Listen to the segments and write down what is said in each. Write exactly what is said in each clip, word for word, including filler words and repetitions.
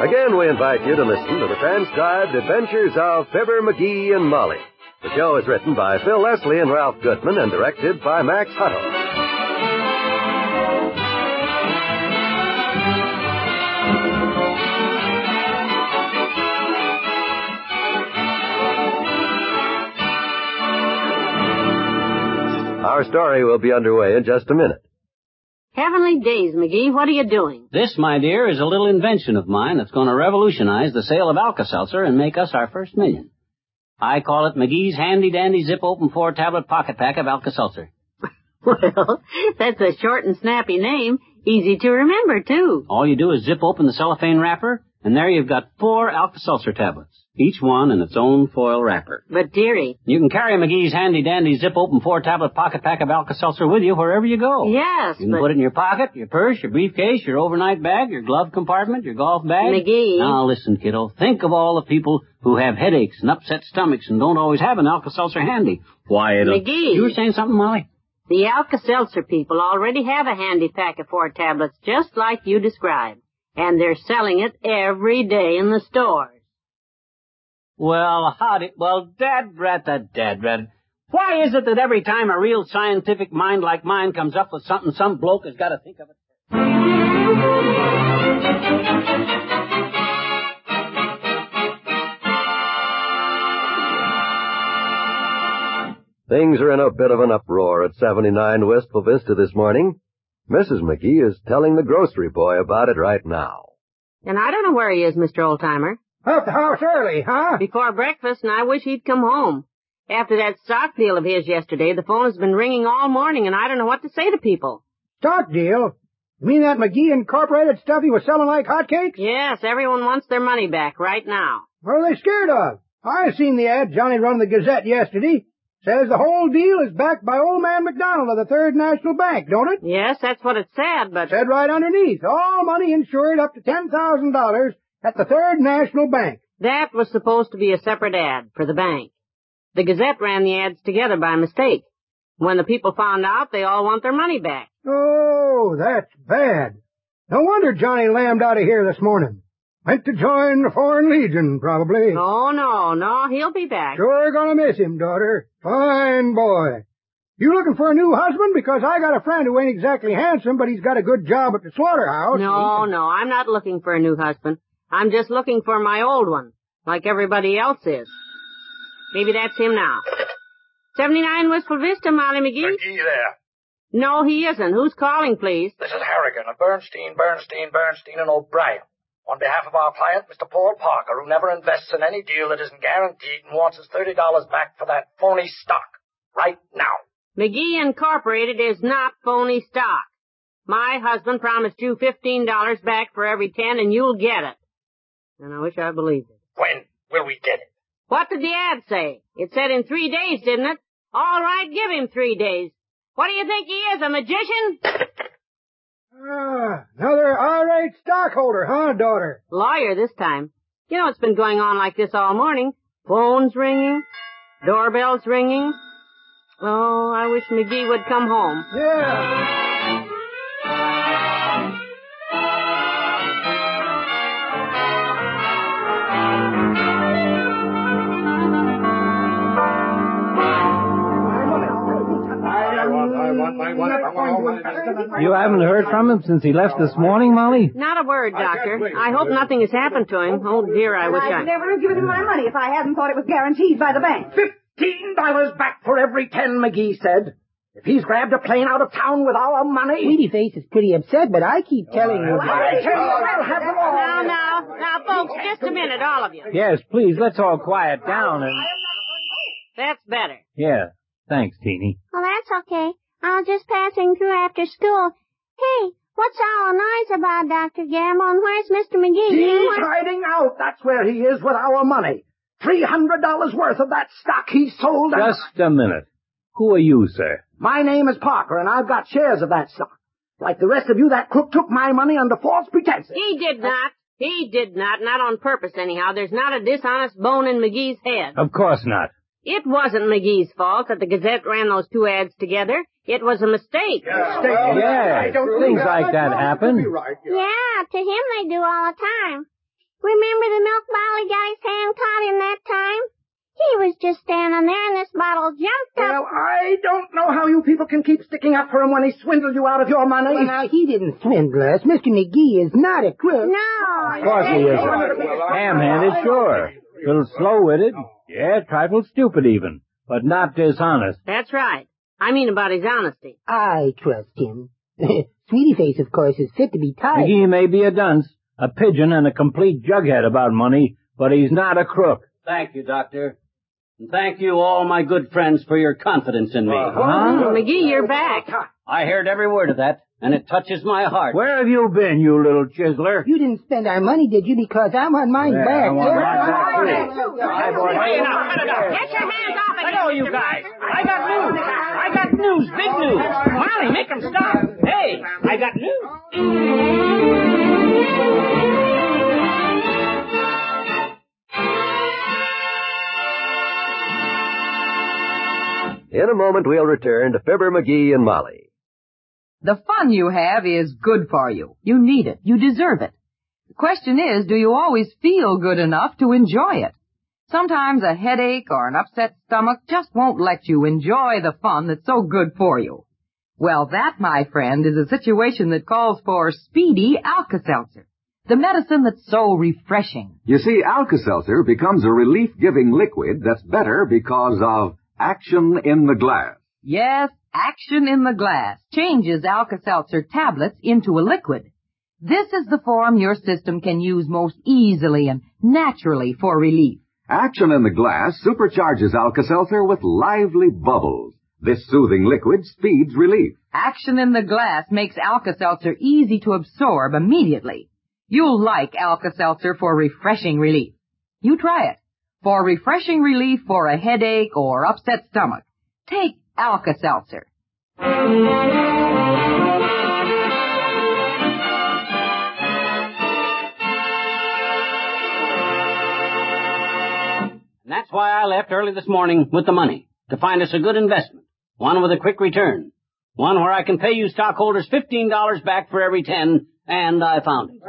Again, we invite you to listen to the transcribed adventures of Fibber, McGee, and Molly. The show is written by Phil Leslie and Ralph Goodman and directed by Max Hutto. Our story will be underway in just a minute. Heavenly days, McGee, what are you doing? This, my dear, is a little invention of mine that's going to revolutionize the sale of Alka-Seltzer and make us our first million. I call it McGee's handy-dandy zip-open four-tablet pocket pack of Alka-Seltzer. Well, that's a short and snappy name. Easy to remember, too. All you do is zip open the cellophane wrapper, and there you've got four Alka-Seltzer tablets, each one in its own foil wrapper. But, dearie... You can carry McGee's handy-dandy zip-open four-tablet pocket pack of Alka-Seltzer with you wherever you go. Yes, You can but... put it in your pocket, your purse, your briefcase, your overnight bag, your glove compartment, your golf bag. McGee... Now, listen, kiddo. Think of all the people who have headaches and upset stomachs and don't always have an Alka-Seltzer handy. Why, it'll... McGee... You were saying something, Molly? The Alka-Seltzer people already have a handy pack of four tablets just like you described. And they're selling it every day in the stores. Well, howdy. Well, dad rat that dad rat. Why is it that every time a real scientific mind like mine comes up with something, some bloke has got to think of it? Things are in a bit of an uproar at seventy-nine Wistful Vista this morning. Missus McGee is telling the grocery boy about it right now. And I don't know where he is, Mister Oldtimer. Up the house early, huh? Before breakfast, and I wish he'd come home. After that stock deal of his yesterday, the phone has been ringing all morning, and I don't know what to say to people. Stock deal? You mean that McGee Incorporated stuff he was selling like hotcakes? Yes, everyone wants their money back right now. What are they scared of? I seen the ad Johnny run in the Gazette yesterday. Says the whole deal is backed by old man McDonald of the Third National Bank, don't it? Yes, that's what it said, but... Said right underneath, all money insured up to ten thousand dollars at the Third National Bank. That was supposed to be a separate ad for the bank. The Gazette ran the ads together by mistake. When the people found out, they all want their money back. Oh, that's bad. No wonder Johnny lammed out of here this morning. Went to join the Foreign Legion, probably. Oh, no, no, he'll be back. Sure gonna miss him, daughter. Fine boy. You looking for a new husband? Because I got a friend who ain't exactly handsome, but he's got a good job at the slaughterhouse. No, no, I'm not looking for a new husband. I'm just looking for my old one, like everybody else is. Maybe that's him now. seventy-nine Wistful Vista, Molly McGee? McGee there. No, he isn't. Who's calling, please? This is Harrigan of Bernstein, Bernstein, Bernstein and O'Brien. On behalf of our client, Mister Paul Parker, who never invests in any deal that isn't guaranteed and wants his thirty dollars back for that phony stock. Right now. McGee Incorporated is not phony stock. My husband promised you fifteen dollars back for every ten, and you'll get it. And I wish I believed it. When will we get it? What did the ad say? It said in three days, didn't it? All right, give him three days. What do you think he is, a magician? Ah, another irate stockholder, huh, daughter? Lawyer this time. You know, it's been going on like this all morning. Phones ringing, doorbells ringing. Oh, I wish McGee would come home. Yeah. You haven't heard from him since he left this morning, Molly? Not a word, Doctor. I hope nothing has happened to him. Oh, dear, I wish I... I'd never have given him my money if I hadn't thought it was guaranteed by the bank. Fifteen dollars back for every ten, McGee said. If he's grabbed a plane out of town with our money... Sweetie Face is pretty upset, but I keep telling you... I tell you, I'll have them all. Now, now, now, folks, just a minute, all of you. Yes, please, let's all quiet down and... That's better. Yeah, thanks, Teeny. Well, that's okay. I was just passing through after school. Hey, what's all the noise about, Doctor Gamble, and where's Mister McGee? He's hiding out. That's where he is with our money. Three hundred dollars worth of that stock he sold. And... Just a minute. Who are you, sir? My name is Parker, and I've got shares of that stock. Like the rest of you, that crook took my money under false pretenses. He did not. He did not. Not on purpose, anyhow. There's not a dishonest bone in McGee's head. Of course not. It wasn't McGee's fault that the Gazette ran those two ads together. It was a mistake. Yeah, yeah. things like that happen. Yeah, to him they do all the time. Remember the milk bottle got his hand caught in that time? He was just standing there and this bottle jumped up. Well, I don't know how you people can keep sticking up for him when he swindled you out of your money. Well, now, he didn't swindle us. Mister McGee is not a crook. No. Of course he isn't. Ham-handed, sure. Little slow-witted. Yeah, trifle stupid even. But not dishonest. That's right. I mean about his honesty. I trust him. Sweetie Face, of course, is fit to be tied. McGee may be a dunce, a pigeon, and a complete jughead about money, but he's not a crook. Thank you, Doctor. And thank you, all my good friends, for your confidence in me. Uh-huh. Well, McGee, you're back. I heard every word of that, and it touches my heart. Where have you been, you little chiseler? You didn't spend our money, did you? Because I want mine Yeah, back. I want mine back, too. Hi, boy. Hey, now, cut it out. Get your hands off it. Hello, you guys. I got news. I got news. Big news. Molly, make them stop. Hey, I got news. In a moment, we'll return to Fibber, McGee, and Molly. The fun you have is good for you. You need it. You deserve it. The question is, do you always feel good enough to enjoy it? Sometimes a headache or an upset stomach just won't let you enjoy the fun that's so good for you. Well, that, my friend, is a situation that calls for Speedy Alka-Seltzer, the medicine that's so refreshing. You see, Alka-Seltzer becomes a relief-giving liquid that's better because of action in the glass. Yes, action in the glass changes Alka-Seltzer tablets into a liquid. This is the form your system can use most easily and naturally for relief. Action in the glass supercharges Alka-Seltzer with lively bubbles. This soothing liquid speeds relief. Action in the glass makes Alka-Seltzer easy to absorb immediately. You'll like Alka-Seltzer for refreshing relief. You try it. For refreshing relief for a headache or upset stomach, take Alka-Seltzer. And that's why I left early this morning with the money, to find us a good investment, one with a quick return, one where I can pay you stockholders fifteen dollars back for every ten, and I found it.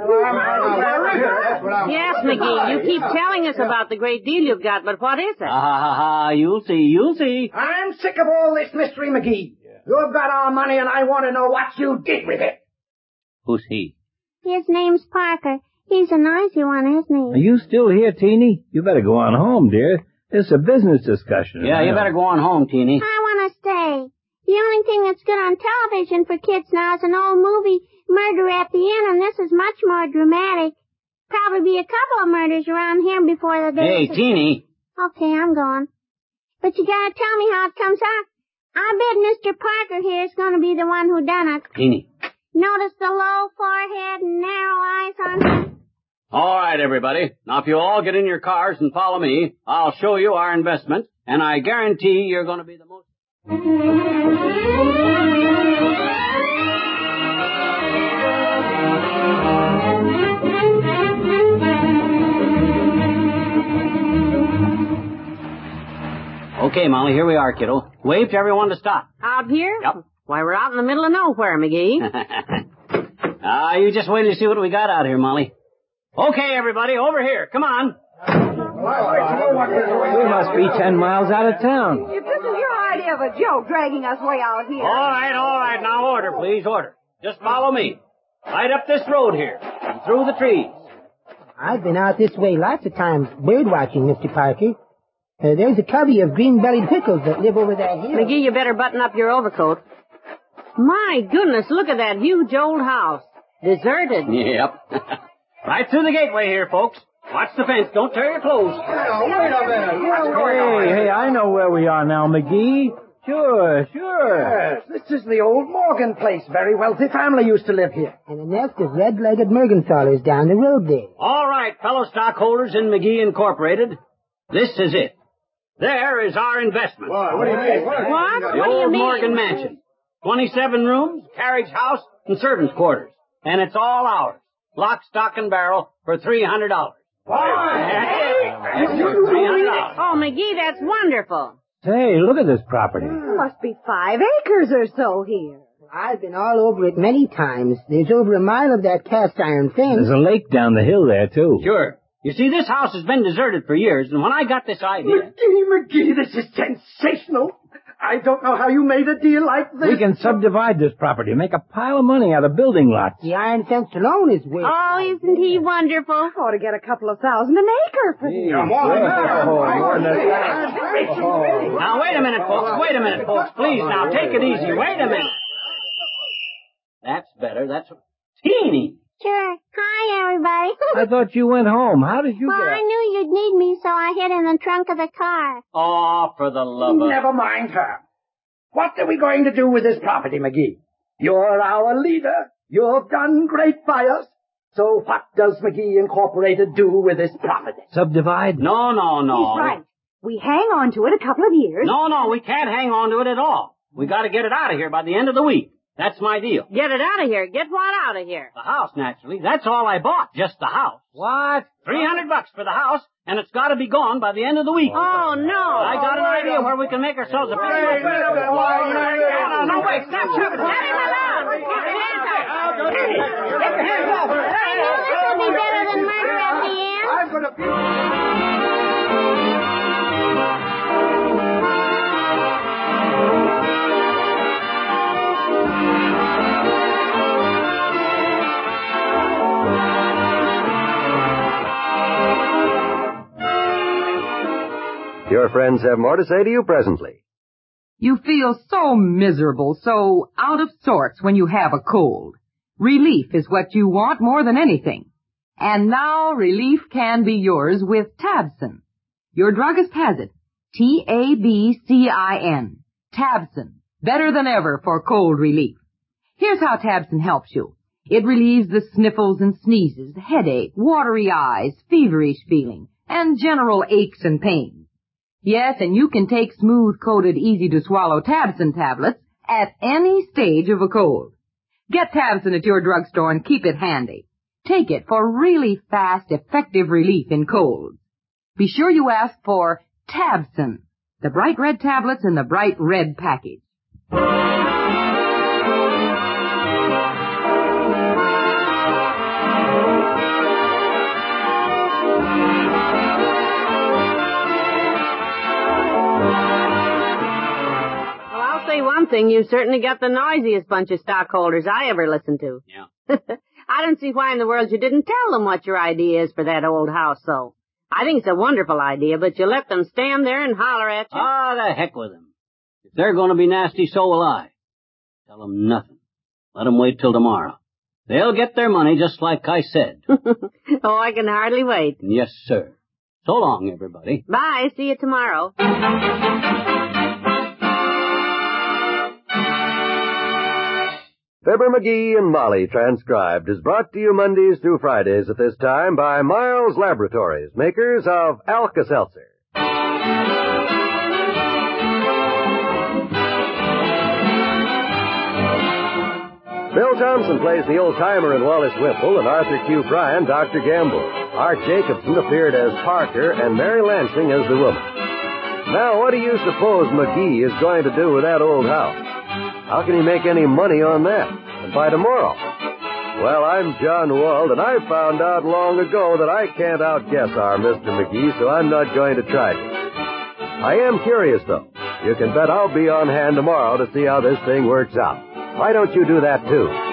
Yes, McGee, you keep telling us about the great deal you've got, but what is it? Ha ha ha ha, you'll see, you'll see. I'm sick of all this mystery, McGee. You've got our money, and I want to know what you did with it. Who's he? His name's Parker. He's a nicey one, isn't Are he? you still here, Teeny? You better go on home, dear. This is a business discussion. Yeah, you better go on home, Teeny. I want to stay. The only thing that's good on television for kids now is an old movie, Murder at the Inn, and this is much more dramatic. Probably be a couple of murders around here before the day. Hey, Teeny. Okay, I'm going. But you gotta tell me how it comes out. I bet Mister Parker here is gonna be the one who done it. Teeny. Notice the low forehead and narrow eyes on him? All right, everybody. Now, if you all get in your cars and follow me, I'll show you our investment, and I guarantee you're going to be the most... Okay, Molly, here we are, kiddo. Wave to everyone to stop. Out here? Yep. Why, we're out in the middle of nowhere, McGee. Ah, you just wait to see what we got out here, Molly. Okay, everybody, over here. Come on. We must be ten miles out of town. If this is your idea of a joke, dragging us way out here. All right, all right. Now, order, please, order. Just follow me. Right up this road here, and through the trees. I've been out this way lots of times bird watching, Mister Parker. Uh, there's a covey of green-bellied pickles that live over that hill. McGee, you better button up your overcoat. My goodness, look at that huge old house. Deserted. Yep. Right through the gateway here, folks. Watch the fence. Don't tear your clothes. Hey, hey, I know where we are now, McGee. Sure, sure. Yes, this is the old Morgan place. Very wealthy family used to live here. And a nest of red-legged Mergenthalers down the road there. All right, fellow stockholders in McGee Incorporated. This is it. There is our investment. What? What do you mean? What? The What do you old mean? Morgan Mansion. twenty-seven rooms, carriage house, and servants' quarters. And it's all ours. Lock, stock, and barrel for three hundred dollars. three hundred dollars. Oh, McGee, that's wonderful. Say, look at this property. There must be five acres or so here. I've been all over it many times. There's over a mile of that cast iron fence. There's a lake down the hill there, too. Sure. You see, this house has been deserted for years, and when I got this idea... McGee, McGee, this is sensational. I don't know how you made a deal like this. We can subdivide this property, make a pile of money out of building lots. The iron fence alone is worth... Oh, isn't he wonderful? Ought to get a couple of thousand an acre for these. Come on. Now, wait a minute, folks. Wait a minute, folks. Please, now, take it easy. Wait a minute. That's better. That's teeny. Sure. Hi, everybody. I thought you went home. How did you well, get... I knew you'd need me, so I hid in the trunk of the car. Oh, for the love of... Never mind her. What are we going to do with this property, McGee? You're our leader. You've done great by us. So what does McGee Incorporated do with this property? Subdivide? No, no, no. He's right. We hang on to it a couple of years. No, no, we can't hang on to it at all. We got to get it out of here by the end of the week. That's my deal. Get it out of here. Get what out of here? The house, naturally. That's all I bought, just the house. What? Three hundred bucks for the house, and it's got to be gone by the end of the week. Oh, no. I got an idea where we can make ourselves a big... Wait, No, no, wait, stop, stop. Let him alone. Get your hands off. Get your hands off. I knew this would be better than murder at the end. I'm going to... Your friends have more to say to you presently. You feel so miserable, so out of sorts when you have a cold. Relief is what you want more than anything. And now relief can be yours with Tabson. Your druggist has it. T A B C I N. Tabson. Better than ever for cold relief. Here's how Tabson helps you. It relieves the sniffles and sneezes, headache, watery eyes, feverish feeling, and general aches and pains. Yes, and you can take smooth-coated, easy-to-swallow Tabson tablets at any stage of a cold. Get Tabson at your drugstore and keep it handy. Take it for really fast, effective relief in colds. Be sure you ask for Tabson, the bright red tablets in the bright red package. One thing, you certainly got the noisiest bunch of stockholders I ever listened to. Yeah. I don't see why in the world you didn't tell them what your idea is for that old house, though. I think it's a wonderful idea, but you let them stand there and holler at you. Ah, the heck with them. If they're going to be nasty, so will I. Tell them nothing. Let them wait till tomorrow. They'll get their money just like I said. Oh, I can hardly wait. Yes, sir. So long, everybody. Bye. See you tomorrow. Fibber McGee and Molly Transcribed is brought to you Mondays through Fridays at this time by Miles Laboratories, makers of Alka-Seltzer. Bill Thompson plays the old-timer in Wallace Whipple, and Arthur Q. Bryan, Doctor Gamble. Art Jacobson appeared as Parker, and Mary Lansing as the woman. Now, what do you suppose McGee is going to do with that old house? How can he make any money on that? And by tomorrow? Well, I'm John Wald, and I found out long ago that I can't outguess our Mister McGee, so I'm not going to try to. I am curious, though. You can bet I'll be on hand tomorrow to see how this thing works out. Why don't you do that, too?